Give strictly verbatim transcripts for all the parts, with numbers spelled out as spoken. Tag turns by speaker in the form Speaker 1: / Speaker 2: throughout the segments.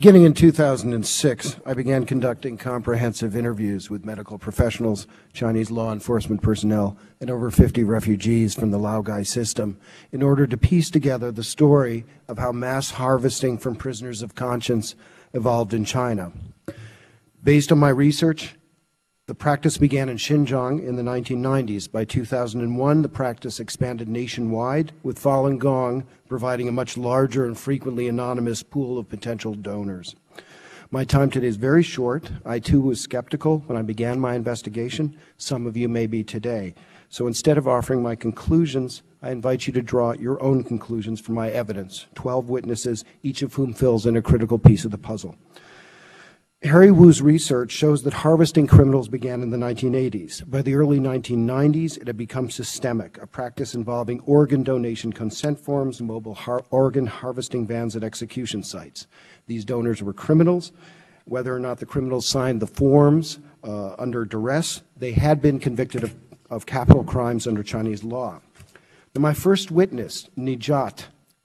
Speaker 1: Beginning in two thousand six, I began conducting comprehensive interviews with medical professionals, Chinese law enforcement personnel, and over fifty refugees from the Laogai system in order to piece together the story of how mass harvesting from prisoners of conscience evolved in China. Based on my research, the practice began in Xinjiang in the nineteen nineties. By two thousand one, the practice expanded nationwide, with Falun Gong providing a much larger and frequently anonymous pool of potential donors. My time today is very short. I, too, was skeptical when I began my investigation. Some of you may be today. So instead of offering my conclusions, I invite you to draw your own conclusions from my evidence, twelve witnesses, each of whom fills in a critical piece of the puzzle. Harry Wu's research shows that harvesting criminals began in the nineteen eighties. By the early nineteen nineties, it had become systemic, a practice involving organ donation consent forms, mobile har organ harvesting vans at execution sites. These donors were criminals. Whether or not the criminals signed the forms uh, under duress, they had been convicted of, of capital crimes under Chinese law. Now, my first witness, Nijat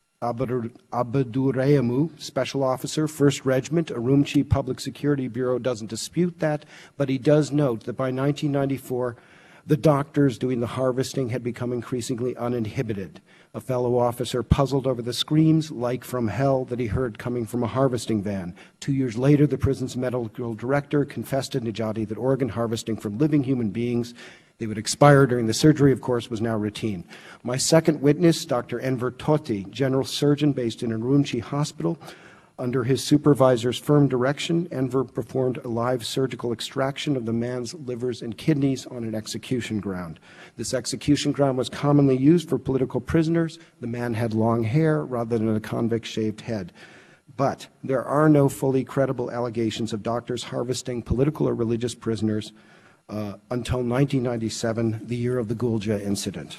Speaker 1: Abdurrahman, Special Officer, first Regiment, Urumqi Public Security Bureau, doesn't dispute that, but he does note that by nineteen ninety-four, the doctors doing the harvesting had become increasingly uninhibited. A fellow officer puzzled over the screams, like from hell, that he heard coming from a harvesting van. Two years later, the prison's medical director confessed to Nijati that organ harvesting from living human beings, they would expire during the surgery, of course, was now routine. My second witness, Doctor Enver Tohti, general surgeon based in Urumqi Hospital. Under his supervisor's firm direction, Enver performed a live surgical extraction of the man's livers and kidneys on an execution ground. This execution ground was commonly used for political prisoners. The man had long hair rather than a convict's shaved head. But there are no fully credible allegations of doctors harvesting political or religious prisoners Uh, until nineteen ninety-seven, the year of the Gulja incident.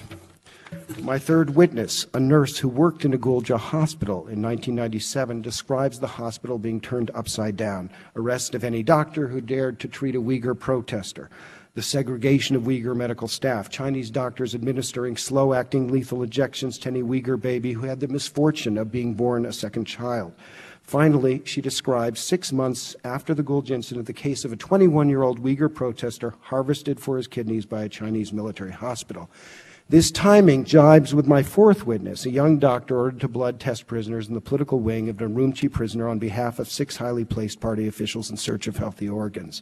Speaker 1: My third witness, a nurse who worked in a Gulja hospital in nineteen ninety-seven, describes the hospital being turned upside down, arrest of any doctor who dared to treat a Uyghur protester, the segregation of Uyghur medical staff, Chinese doctors administering slow-acting lethal injections to any Uyghur baby who had the misfortune of being born a second child. Finally, she describes six months after the Gulja incident the case of a twenty-one-year-old Uyghur protester harvested for his kidneys by a Chinese military hospital. This timing jibes with my fourth witness, a young doctor ordered to blood test prisoners in the political wing of an Urumqi prisoner on behalf of six highly placed party officials in search of healthy organs.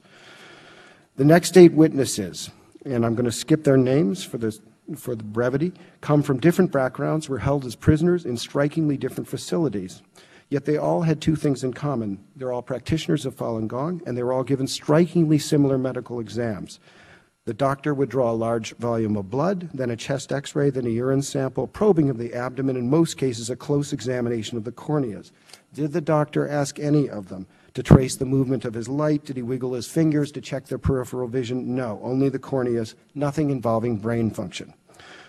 Speaker 1: The next eight witnesses, and I'm going to skip their names for the, for the brevity, come from different backgrounds, were held as prisoners in strikingly different facilities. Yet they all had two things in common. They're all practitioners of Falun Gong, and they were all given strikingly similar medical exams. The doctor would draw a large volume of blood, then a chest x-ray, then a urine sample, probing of the abdomen, in most cases a close examination of the corneas. Did the doctor ask any of them to trace the movement of his light? Did he wiggle his fingers to check their peripheral vision? No, only the corneas, nothing involving brain function.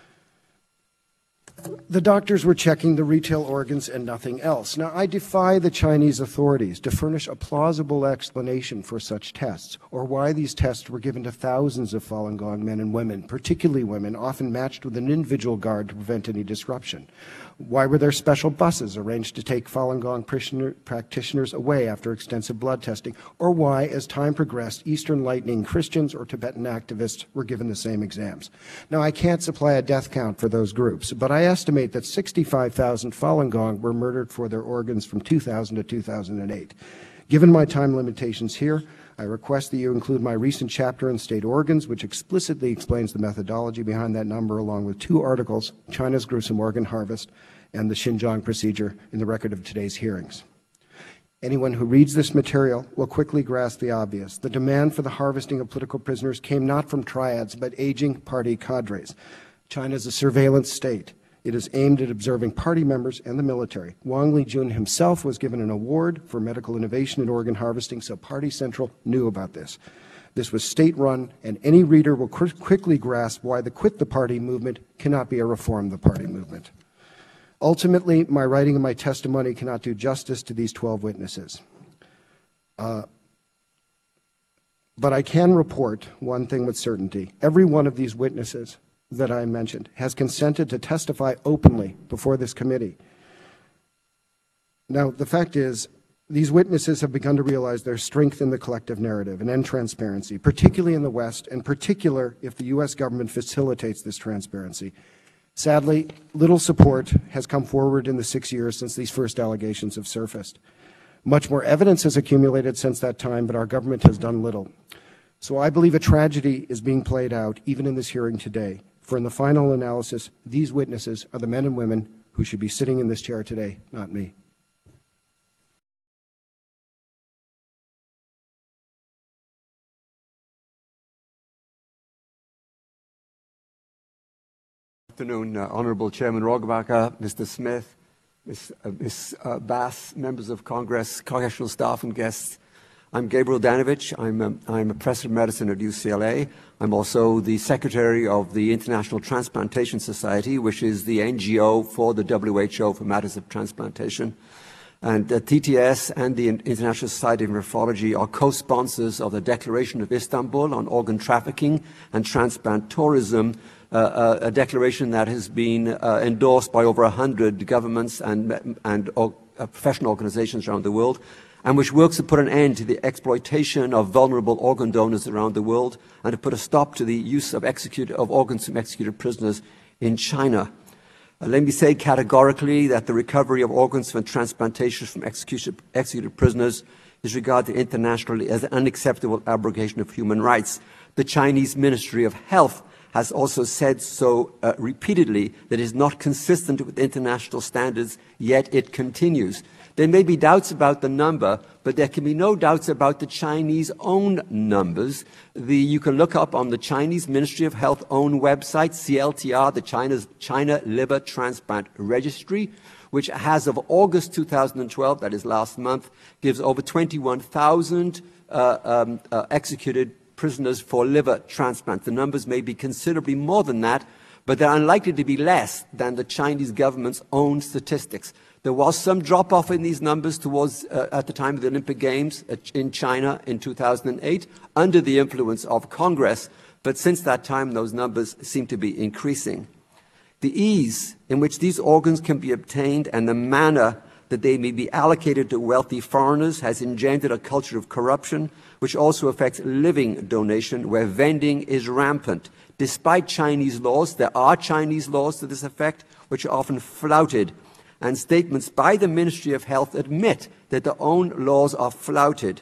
Speaker 1: The doctors were checking the retail organs and nothing else. Now, I defy the Chinese authorities to furnish a plausible explanation for such tests, or why these tests were given to thousands of Falun Gong men and women, particularly women, often matched with an individual guard to prevent any disruption. Why were there special buses arranged to take Falun Gong practitioners away after extensive blood testing? Or why, as time progressed, Eastern Lightning Christians or Tibetan activists were given the same exams? Now, I can't supply a death count for those groups, but I estimate that sixty-five thousand Falun Gong were murdered for their organs from two thousand to two thousand eight. Given my time limitations here, I request that you include my recent chapter in State Organs, which explicitly explains the methodology behind that number, along with two articles, China's Gruesome Organ Harvest and the Xinjiang Procedure, in the record of today's hearings. Anyone who reads this material will quickly grasp the obvious. The demand for the harvesting of political prisoners came not from triads, but aging party cadres. China is a surveillance state. It is aimed at observing party members and the military. Wang Lijun himself was given an award for medical innovation in organ harvesting, so Party Central knew about this. This was state-run, and any reader will qu quickly grasp why the Quit the Party movement cannot be a Reform the Party movement. Ultimately, my writing and my testimony cannot do justice to these twelve witnesses. Uh, but I can report one thing with certainty. Every one of these witnesses that I mentioned has consented to testify openly before this committee. Now, the fact is, These witnesses have begun to realize their strength in the collective narrative and end transparency, particularly in the West, and particular if the U S government facilitates this transparency. Sadly, little support has come forward in the six years since these first allegations have surfaced. Much more evidence has accumulated since that time, but our government has done little. So I believe a tragedy is being played out, even in this hearing today. For in the final analysis, these witnesses are the men and women who should be sitting in this chair today, not me.
Speaker 2: Good afternoon, uh, Honourable Chairman Rohrabacher, Mister Smith, Miz Uh, Miz Uh, Bass, members of Congress, congressional staff and guests. I'm Gabriel Danovich. I'm a, I'm a professor of medicine at U C L A. I'm also the secretary of the International Transplantation Society, which is the N G O for the W H O for matters of transplantation. And the T T S and the International Society of Nephrology are co-sponsors of the Declaration of Istanbul on organ trafficking and transplant tourism, uh, a declaration that has been uh, endorsed by over one hundred governments and, and uh, professional organizations around the world, and which works to put an end to the exploitation of vulnerable organ donors around the world and to put a stop to the use of, execute, of organs from executed prisoners in China. Uh, let me say categorically that the recovery of organs from transplantation from executed, executed prisoners is regarded internationally as an unacceptable abrogation of human rights. The Chinese Ministry of Health has also said so uh, repeatedly that it is not consistent with international standards, yet it continues. There may be doubts about the number, but there can be no doubts about the Chinese own numbers. The, you can look up on the Chinese Ministry of Health own website, C L T R, the China's China Liver Transplant Registry, which has of August two thousand twelve, that is last month, gives over twenty-one thousand uh, um, uh, executed prisoners for liver transplant. The numbers may be considerably more than that, but they're unlikely to be less than the Chinese government's own statistics. There was some drop-off in these numbers towards uh, at the time of the Olympic Games in China in two thousand eight under the influence of Congress, but since that time those numbers seem to be increasing. The ease in which these organs can be obtained and the manner that they may be allocated to wealthy foreigners has engendered a culture of corruption, which also affects living donation, where vending is rampant. Despite Chinese laws, there are Chinese laws to this effect, which are often flouted, and statements by the Ministry of Health admit that their own laws are flouted.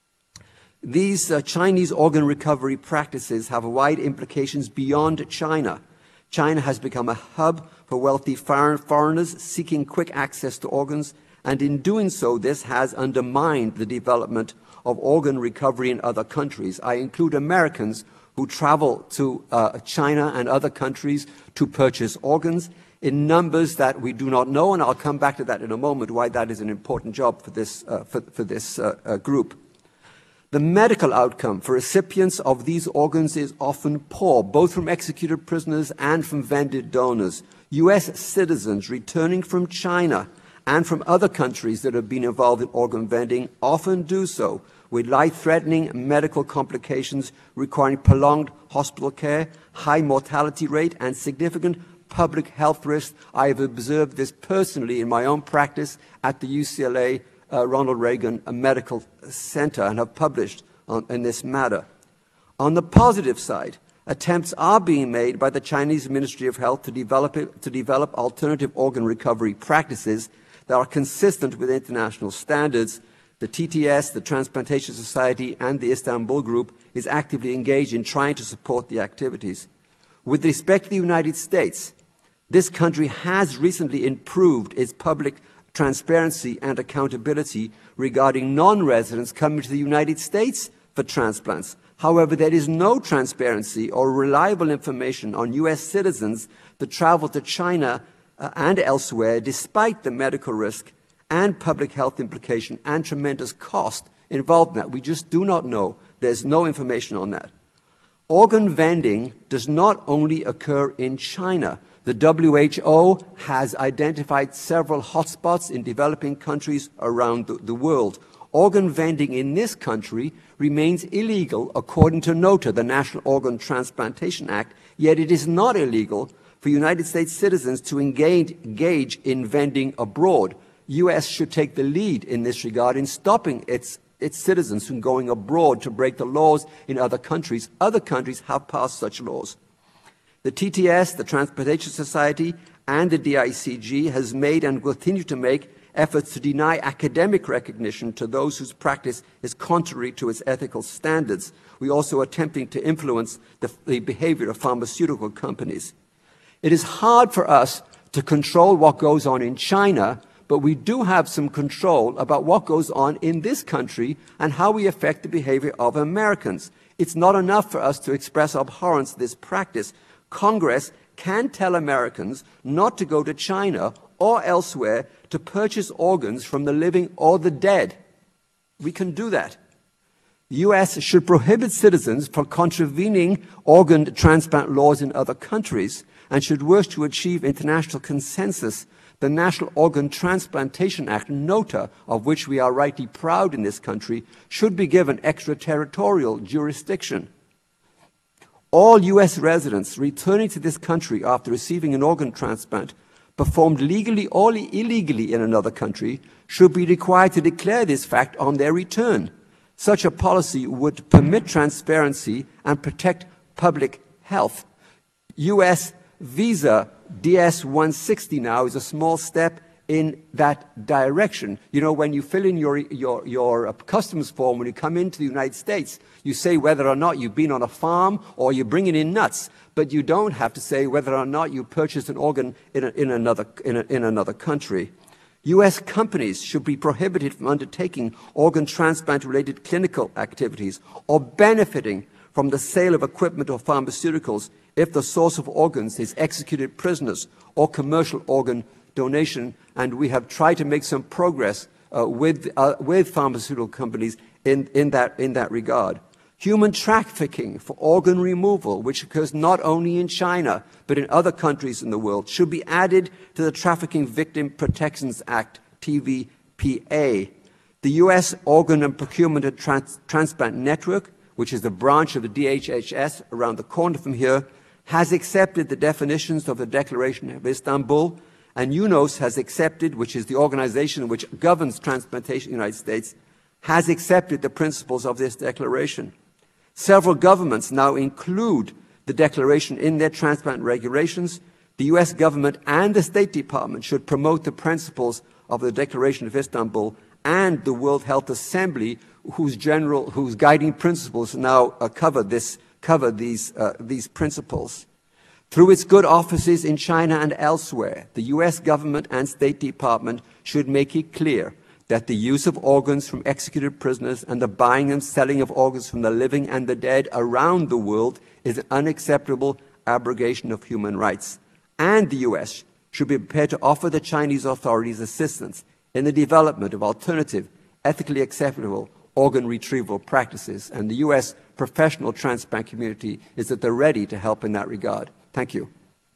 Speaker 2: These uh, Chinese organ recovery practices have wide implications beyond China. China has become a hub for wealthy foreign foreigners seeking quick access to organs, and in doing so, this has undermined the development of organ recovery in other countries. I include Americans who travel to uh, China and other countries to purchase organs in numbers that we do not know, and I'll come back to that in a moment, why that is an important job for this, uh, for, for this uh, uh, group. The medical outcome for recipients of these organs is often poor, both from executed prisoners and from vended donors. U S citizens returning from China and from other countries that have been involved in organ vending often do so with life-threatening medical complications requiring prolonged hospital care, high mortality rate, and significant public health risks. I have observed this personally in my own practice at the U C L A Uh, Ronald Reagan Medical Center and have published on, in this matter. On the positive side, attempts are being made by the Chinese Ministry of Health to develop, it, to develop alternative organ recovery practices that are consistent with international standards. The T T S, the Transplantation Society, and the Istanbul Group is actively engaged in trying to support the activities. With respect to the United States, this country has recently improved its public transparency and accountability regarding non-residents coming to the United States for transplants. However, there is no transparency or reliable information on U S citizens that travel to China uh, and elsewhere despite the medical risk and public health implication and tremendous cost involved in that. We just do not know. There's no information on that. Organ vending does not only occur in China. The W H O has identified several hotspots in developing countries around the, the world. Organ vending in this country remains illegal according to NOTA, the National Organ Transplantation Act, yet it is not illegal for United States citizens to engage, engage in vending abroad. U S should take the lead in this regard in stopping its, its citizens from going abroad to break the laws in other countries. Other countries have passed such laws. The T T S, the Transplantation Society, and the D I C G has made and will continue to make efforts to deny academic recognition to those whose practice is contrary to its ethical standards. We also are attempting to influence the, the behavior of pharmaceutical companies. It is hard for us to control what goes on in China, but we do have some control about what goes on in this country and how we affect the behavior of Americans. It's not enough for us to express abhorrence of this practice. Congress can tell Americans not to go to China or elsewhere to purchase organs from the living or the dead. We can do that. The U S should prohibit citizens from contravening organ transplant laws in other countries and should work to achieve international consensus. The National Organ Transplantation Act, NOTA, of which we are rightly proud in this country, should be given extraterritorial jurisdiction. All U S residents returning to this country after receiving an organ transplant performed legally or illegally in another country should be required to declare this fact on their return. Such a policy would permit transparency and protect public health. U S visa D S one sixty now is a small step in that direction. You know, when you fill in your, your, your customs form when you come into the United States, you say whether or not you've been on a farm or you're bringing in nuts, but you don't have to say whether or not you purchased an organ in, a, in, another, in, a, in another country. U S companies should be prohibited from undertaking organ transplant-related clinical activities or benefiting from the sale of equipment or pharmaceuticals if the source of organs is executed prisoners or commercial organ donation, and we have tried to make some progress uh, with, uh, with pharmaceutical companies in, in, that, in that regard. Human trafficking for organ removal, which occurs not only in China, but in other countries in the world, should be added to the Trafficking Victim Protections Act, T V P A. The U S Organ and Procurement and Trans Transplant Network, which is the branch of the D H H S around the corner from here, has accepted the definitions of the Declaration of Istanbul, and UNOS has accepted, which is the organization which governs transplantation in the United States, has accepted the principles of this declaration. Several governments now include the declaration in their transplant regulations. The U S government and the State Department should promote the principles of the Declaration of Istanbul and the World Health Assembly, whose general, whose guiding principles now uh, cover this, cover these, uh, these principles. Through its good offices in China and elsewhere, the U S government and State Department should make it clear that the use of organs from executed prisoners and the buying and selling of organs from the living and the dead around the world is an unacceptable abrogation of human rights. And the U S should be prepared to offer the Chinese authorities assistance in the development of alternative, ethically acceptable organ retrieval practices. And the U S professional transplant community is at the ready to help in that regard. Thank you.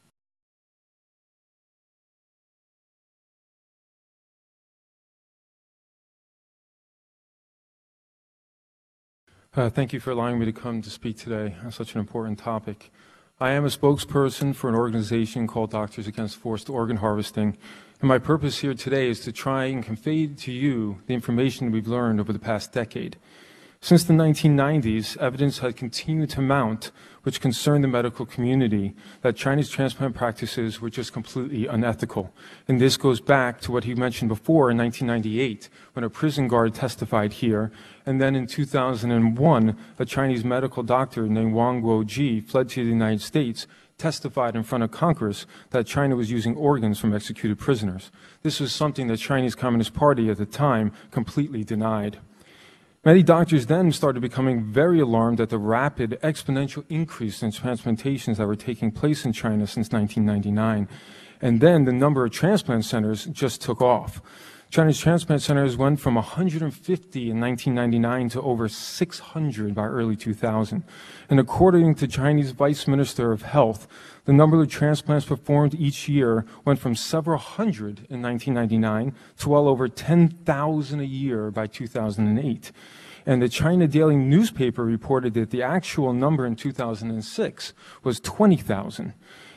Speaker 3: Uh, thank you for allowing me to come to speak today on such an important topic. I am a spokesperson for an organization called Doctors Against Forced Organ Harvesting, and my purpose here today is to try and convey to you the information we've learned over the past decade. Since the nineteen nineties, evidence had continued to mount which concerned the medical community that Chinese transplant practices were just completely unethical. And this goes back to what he mentioned before in nineteen ninety-eight, when a prison guard testified here, and then in two thousand one, a Chinese medical doctor named Wang Guoji fled to the United States, testified in front of Congress that China was using organs from executed prisoners. This was something the Chinese Communist Party at the time completely denied. Many doctors then started becoming very alarmed at the rapid exponential increase in transplantations that were taking place in China since nineteen ninety-nine. And then the number of transplant centers just took off. China's transplant centers went from one hundred fifty in nineteen ninety-nine to over six hundred by early two thousand. And according to Chinese Vice Minister of Health, the number of transplants performed each year went from several hundred in nineteen ninety-nine to well over ten thousand a year by two thousand eight. And the China Daily newspaper reported that the actual number in two thousand six was twenty thousand.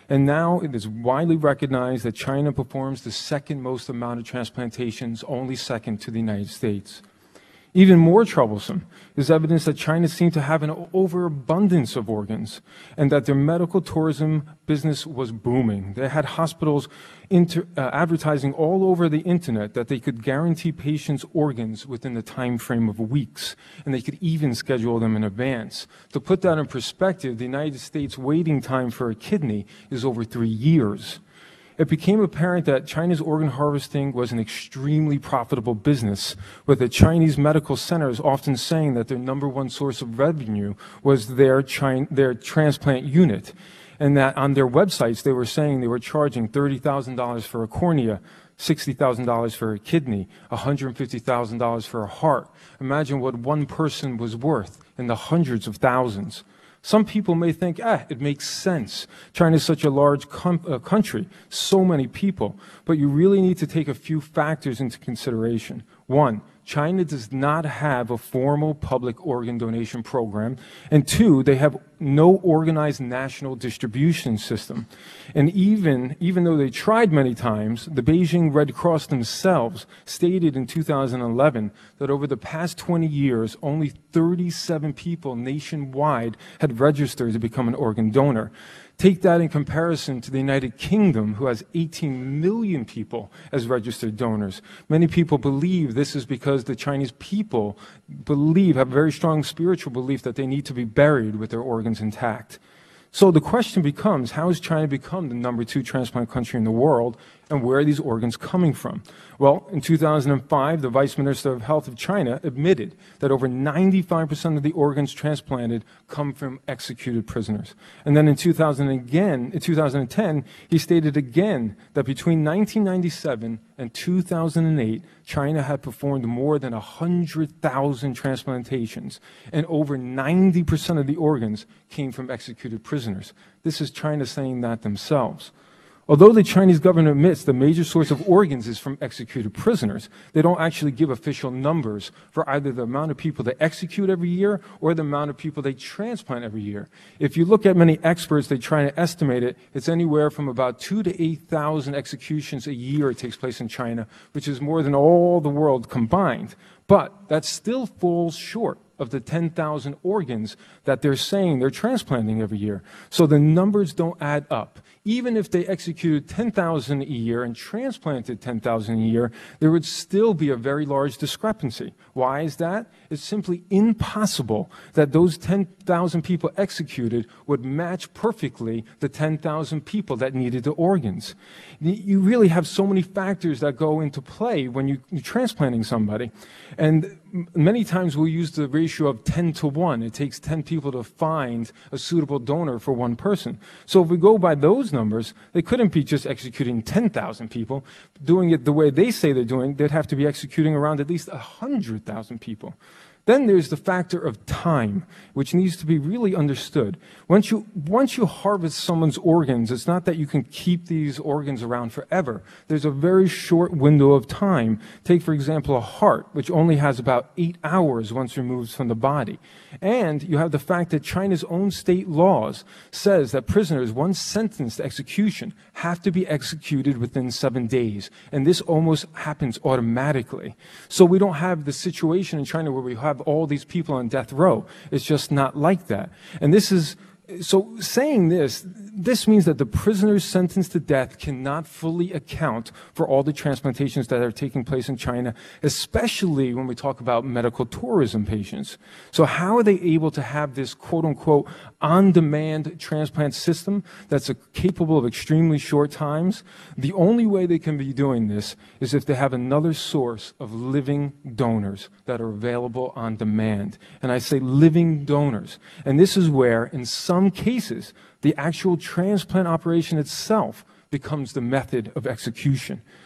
Speaker 3: And now it is widely recognized that China performs the second most amount of transplantations, only second to the United States. Even more troublesome is evidence that China seemed to have an overabundance of organs and that their medical tourism business was booming. They had hospitals inter, uh, advertising all over the internet that they could guarantee patients organs within the time frame of weeks, and they could even schedule them in advance. To put that in perspective, the United States waiting time for a kidney is over three years. It became apparent that China's organ harvesting was an extremely profitable business, with the Chinese medical centers often saying that their number one source of revenue was their, China, their transplant unit, and that on their websites they were saying they were charging thirty thousand dollars for a cornea, sixty thousand dollars for a kidney, one hundred fifty thousand dollars for a heart. Imagine what one person was worth in the hundreds of thousands. Some people may think, ah, it makes sense. China is such a large com- uh, country, so many people. But you really need to take a few factors into consideration. One, China does not have a formal public organ donation program. And two, they have no organized national distribution system. And even, even though they tried many times, the Beijing Red Cross themselves stated in two thousand eleven that over the past twenty years, only thirty-seven people nationwide had registered to become an organ donor. Take that in comparison to the United Kingdom, who has eighteen million people as registered donors. Many people believe this is because the Chinese people believe, have a very strong spiritual belief that they need to be buried with their organs intact. So the question becomes, how has China become the number two transplant country in the world, and where are these organs coming from? Well, in two thousand five, the Vice Minister of Health of China admitted that over ninety-five percent of the organs transplanted come from executed prisoners. And then in two thousand again, in two thousand ten, he stated again that between nineteen ninety-seven and two thousand eight, China had performed more than one hundred thousand transplantations, and over ninety percent of the organs came from executed prisoners. This is China saying that themselves. Although the Chinese government admits the major source of organs is from executed prisoners, they don't actually give official numbers for either the amount of people they execute every year or the amount of people they transplant every year. If you look at many experts, they try to estimate it, it's anywhere from about two to eight thousand executions a year it takes place in China, which is more than all the world combined. But that still falls short of the ten thousand organs that they're saying they're transplanting every year. So the numbers don't add up. Even if they executed ten thousand a year and transplanted ten thousand a year, there would still be a very large discrepancy. Why is that? It's simply impossible that those ten thousand people executed would match perfectly the ten thousand people that needed the organs. You really have so many factors that go into play when you, you're transplanting somebody. And many times we'll use the ratio of ten to one. It takes ten people to find a suitable donor for one person. So if we go by those numbers, they couldn't be just executing ten thousand people. Doing it the way they say they're doing, they'd have to be executing around at least one hundred thousand people. Then there's the factor of time, which needs to be really understood. Once you, once you harvest someone's organs, it's not that you can keep these organs around forever. There's a very short window of time. Take, for example, a heart, which only has about eight hours once removed from the body. And you have the fact that China's own state laws says that prisoners, once sentenced to execution, have to be executed within seven days. And this almost happens automatically. So we don't have the situation in China where we have all these people on death row. It's just not like that. And this is, so saying this, this means that the prisoners sentenced to death cannot fully account for all the transplantations that are taking place in China, especially when we talk about medical tourism patients. So how are they able to have this quote-unquote on-demand transplant system that's a, capable of extremely short times? The only way they can be doing this is if they have another source of living donors that are available on demand. And I say living donors. And this is where, in some cases, the actual transplant operation itself becomes the method of execution.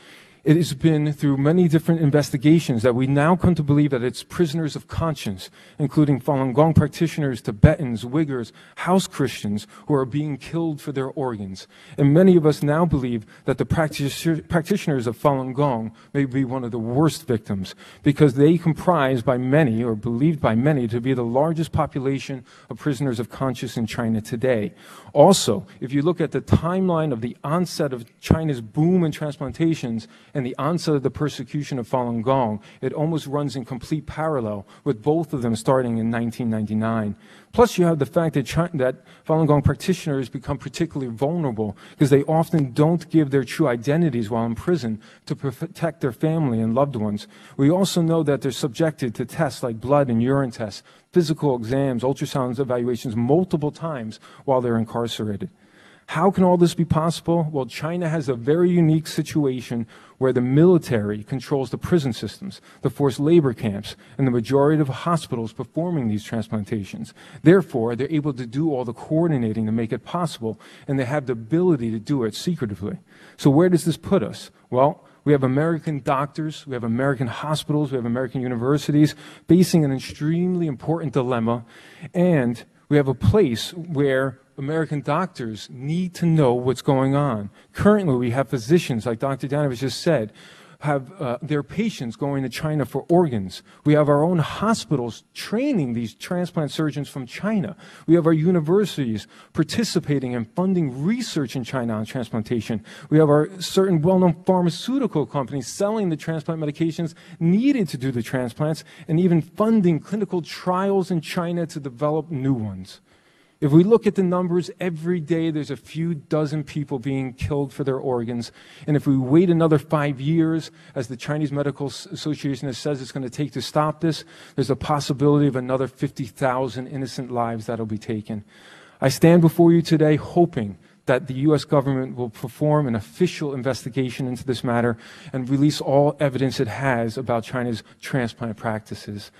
Speaker 3: It has been through many different investigations that we now come to believe that it's prisoners of conscience, including Falun Gong practitioners, Tibetans, Uyghurs, house Christians, who are being killed for their organs. And many of us now believe that the practici- practitioners of Falun Gong may be one of the worst victims, because they comprise by many, or believed by many, to be the largest population of prisoners of conscience in China today. Also, if you look at the timeline of the onset of China's boom in transplantations and the onset of the persecution of Falun Gong, it almost runs in complete parallel, with both of them starting in nineteen ninety-nine. Plus, you have the fact that, China, that Falun Gong practitioners become particularly vulnerable because they often don't give their true identities while in prison to protect their family and loved ones. We also know that they're subjected to tests like blood and urine tests, physical exams, ultrasound evaluations multiple times while they're incarcerated. How can all this be possible? Well, China has a very unique situation where the military controls the prison systems, the forced labor camps, and the majority of hospitals performing these transplantations. Therefore, they're able to do all the coordinating to make it possible, and they have the ability to do it secretively. So where does this put us? Well, we have American doctors, we have American hospitals, we have American universities facing an extremely important dilemma, and we have a place where American doctors need to know what's going on. Currently, we have physicians, like Doctor Danovich just said, have uh, their patients going to China for organs. We have our own hospitals training these transplant surgeons from China. We have our universities participating and funding research in China on transplantation. We have our certain well-known pharmaceutical companies selling the transplant medications needed to do the transplants, and even funding clinical trials in China to develop new ones. If we look at the numbers, every day there's a few dozen people being killed for their organs. And if we wait another five years, as the Chinese Medical Association has says it's going to take to stop this, there's a possibility of another fifty thousand innocent lives that will be taken. I stand before you today hoping that the U S government will perform an official investigation into this matter and release all evidence it has about China's transplant practices.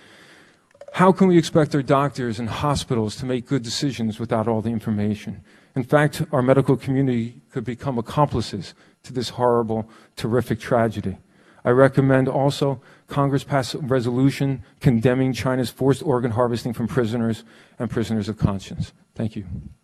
Speaker 3: How can we expect our doctors and hospitals to make good decisions without all the information? In fact, our medical community could become accomplices to this horrible, terrific tragedy. I recommend also Congress pass a resolution condemning China's forced organ harvesting from prisoners and prisoners of conscience. Thank you.